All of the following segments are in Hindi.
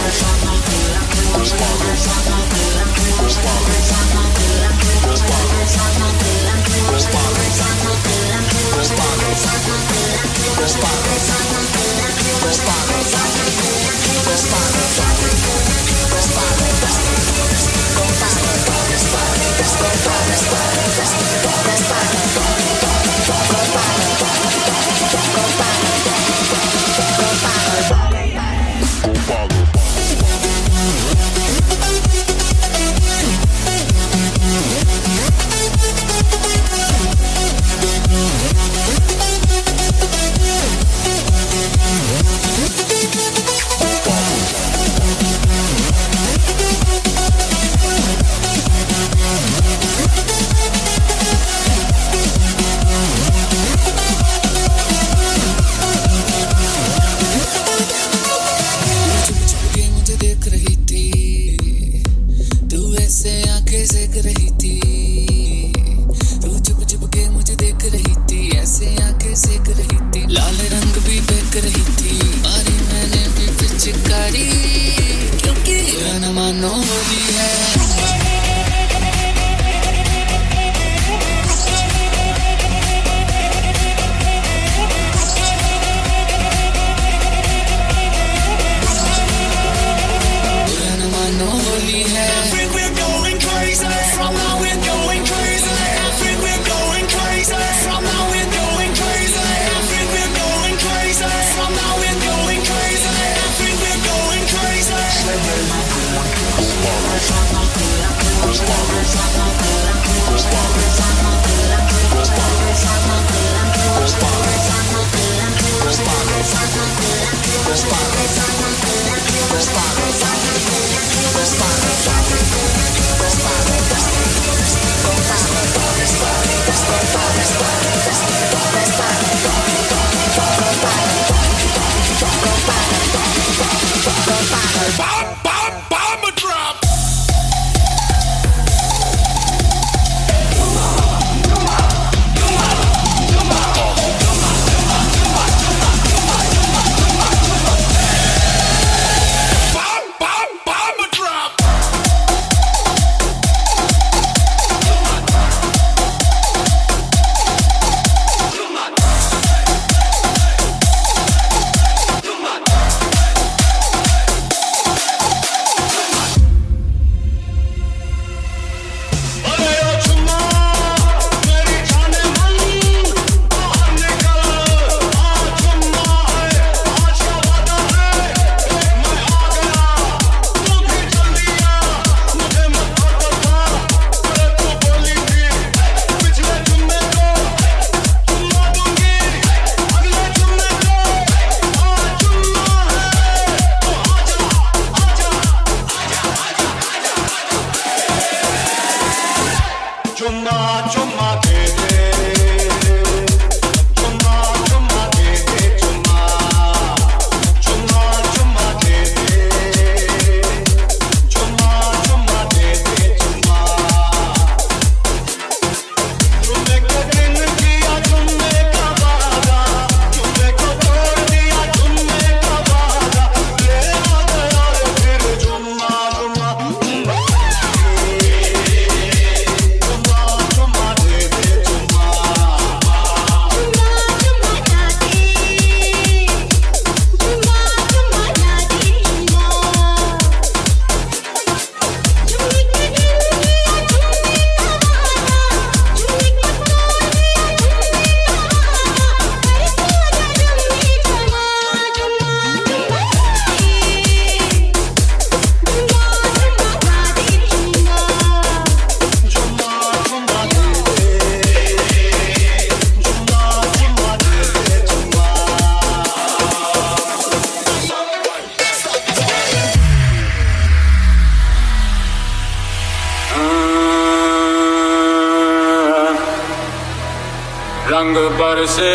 रंग बरसे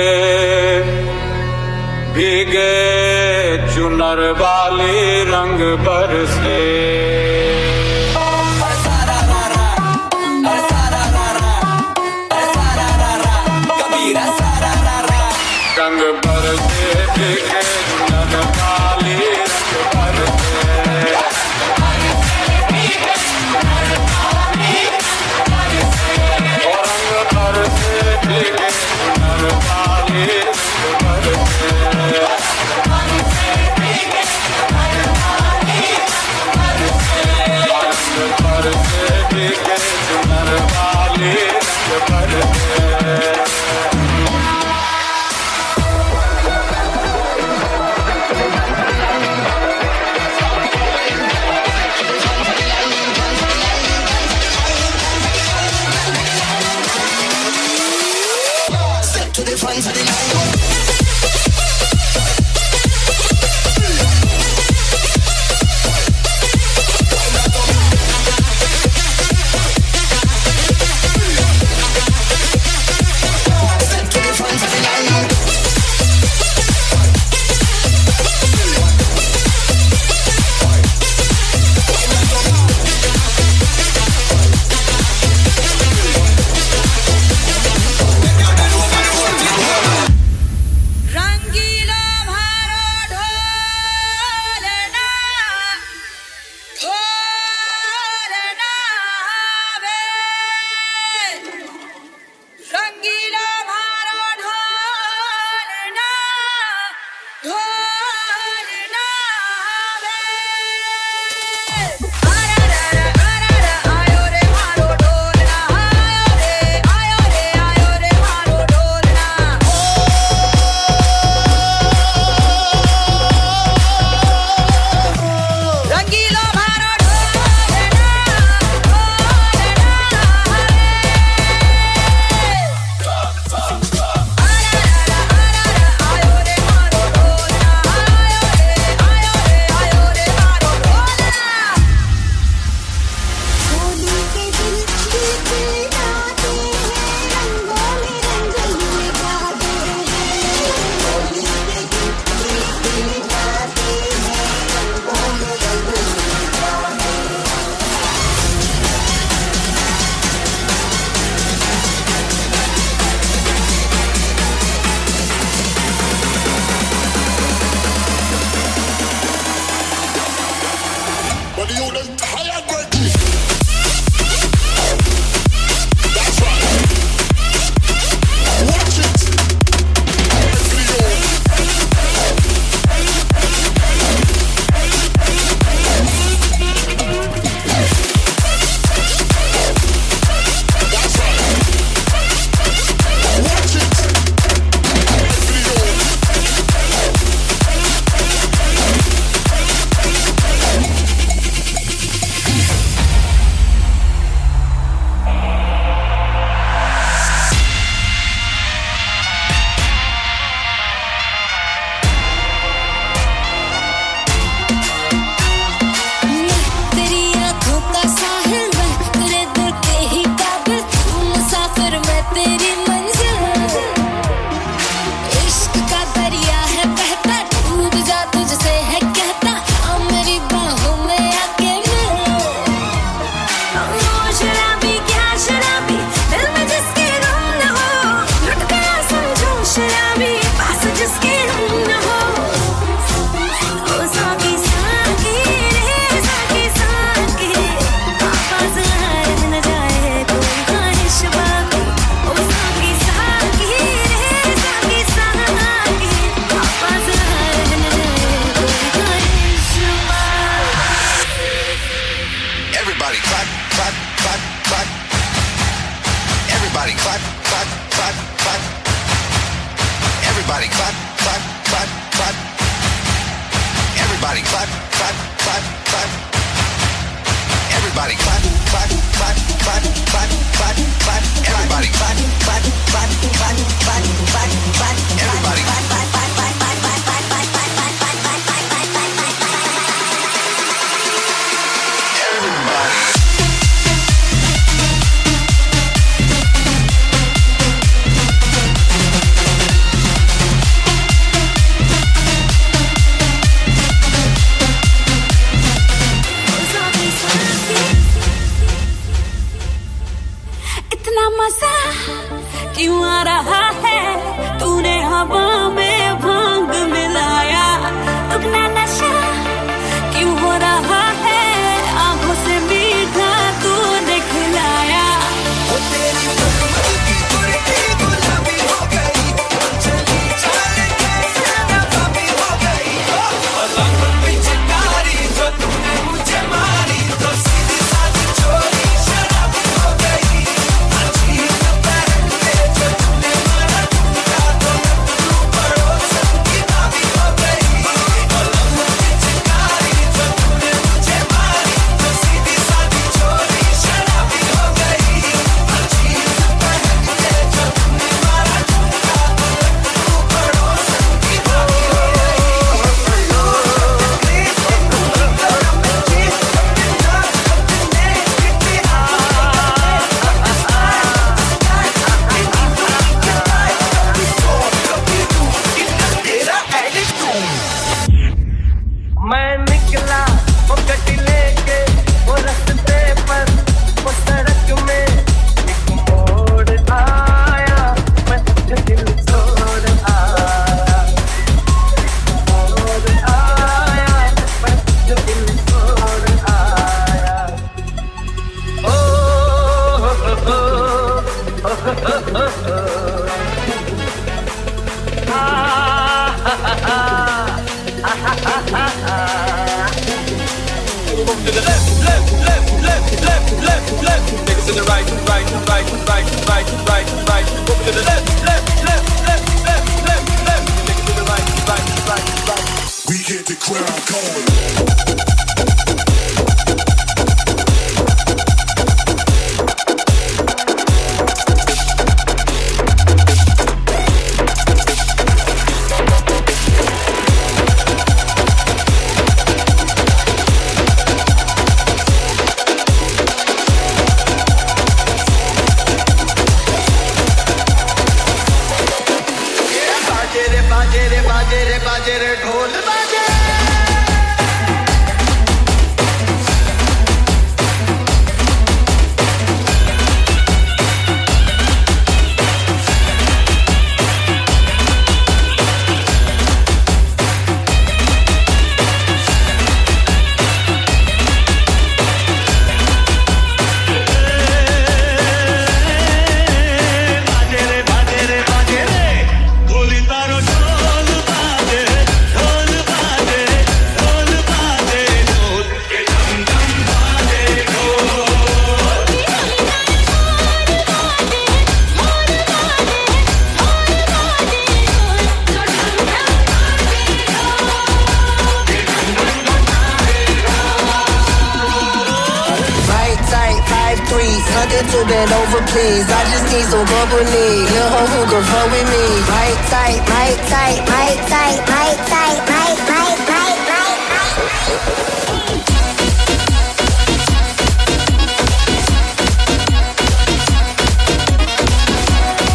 भीगे चुनर वाली रंग बरसे रंग बरसे भीगे चुनर वाली रंग बरसे मेरी मंजिल इश्क का दरिया है बहता डूब जा तुझसे है कहता आ मेरी बाहों में आके मिल ओ शराबी क्या शराबी दिल में जिसके गम न हो लुट गया समझो शराबी पास जिसके हम न हो ओ साकी साकी रे साकी साकी आवाज आए न जाए कोई ख्वाहिश बाकी ओ साकी साकी रे साकी साकी आवाज आए न जाए कोई ख्वाहिश बाकी Everybody clap, clap, clap, clap. Everybody clap, clap, clap, clap. Everybody clap, clap, clap, clap. Everybody clap, clap, clap, clap. Everybody clap, clap, clap, clap, clap, clap, clap. Everybody clap, clap, clap, clap, clap, clap, clap. Everybody clap, clap, clap, clap, clap, clap, clap, clap, clap, everybody. इतना मजा क्यों आ रहा है तूने हवा में भांग मिलाया दुगना नशा क्यों हो रहा है आंखों से मीठा तूने खिलाया ओ तेरी गुलाबी गुलाबी हो गई चली चाल कैसे नफाबी हो गई पलंग पे चिंगारी जो तूने मुझे मारी तो सीधी सादी चोरी शराबी हो गई अजीब पहले जो तूने मारा टूटा तो तू पड़ोसन की भाभी हो गई पलंग पे चिंगारी जो तूने मुझे मारी तो सीधी सादी चोरी शराबी हो गई अजीब पहले जो तूने मारा टूटा तो तू पड़ोसन की भाभी हो मैं निकला वो गड्डी लेके वो रास्ते पर वो सड़क में एक मोड़ आया मैं दिल छोड़ आया मोड़ आया मैं दिल छोड़ आया ओ Move to the left, left, left, left, left, left, left. Niggas to the right, right, right, right, right, right, right. Move to the left, left, left, left, left, left, left. Niggas to the right, right, right, right. We get the crowd going. बाजे रे ढोल बाजे To bend over, please. I just need some company. Little hoe who can fuck with me. Right tight, right tight, right tight, right tight, right, right, right, right, right.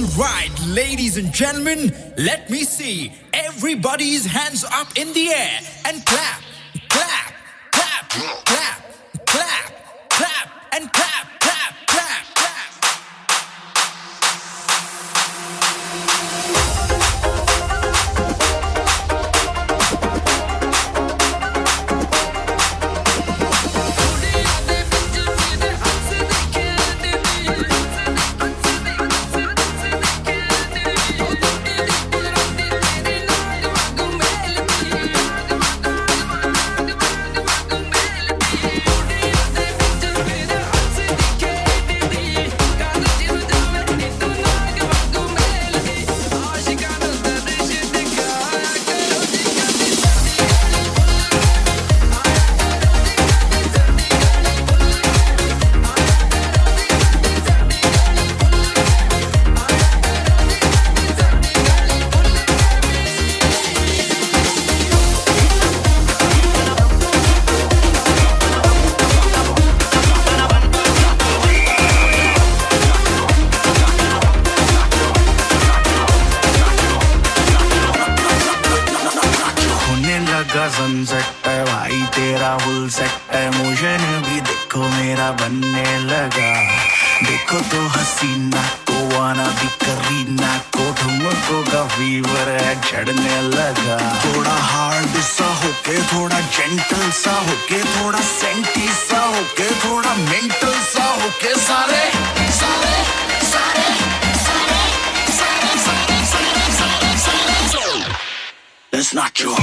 right, ladies and gentlemen, let me see everybody's hands up in the air and clap, clap, clap, clap, clap, clap, and clap, clap, clap, clap. Sunset है भाई तेरा फुल सेट है मोशन भी देखो मेरा बनने लगा देखो तो हसीना को वाना भी करीना को ठुमको का फीवर है चढ़ने लगा थोड़ा हार्ड सा होके थोड़ा जेंटल सा होके थोड़ा सेंटी सा होके थोड़ा मेंटल सा होके सारे सारे सारे सारे सारे सारे सारे सारे सारे Let's not you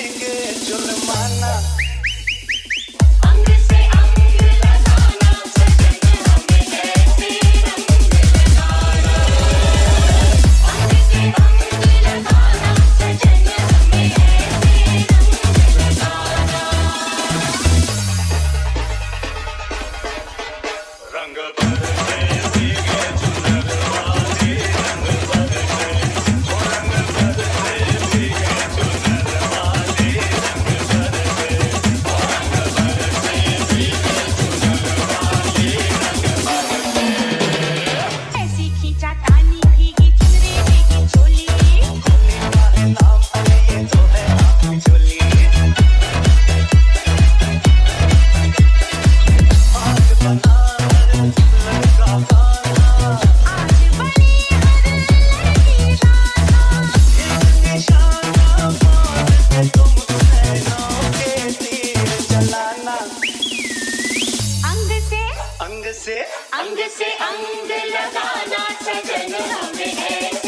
देंगे जुर्माना अंग से अंग लगाना सजन हमें है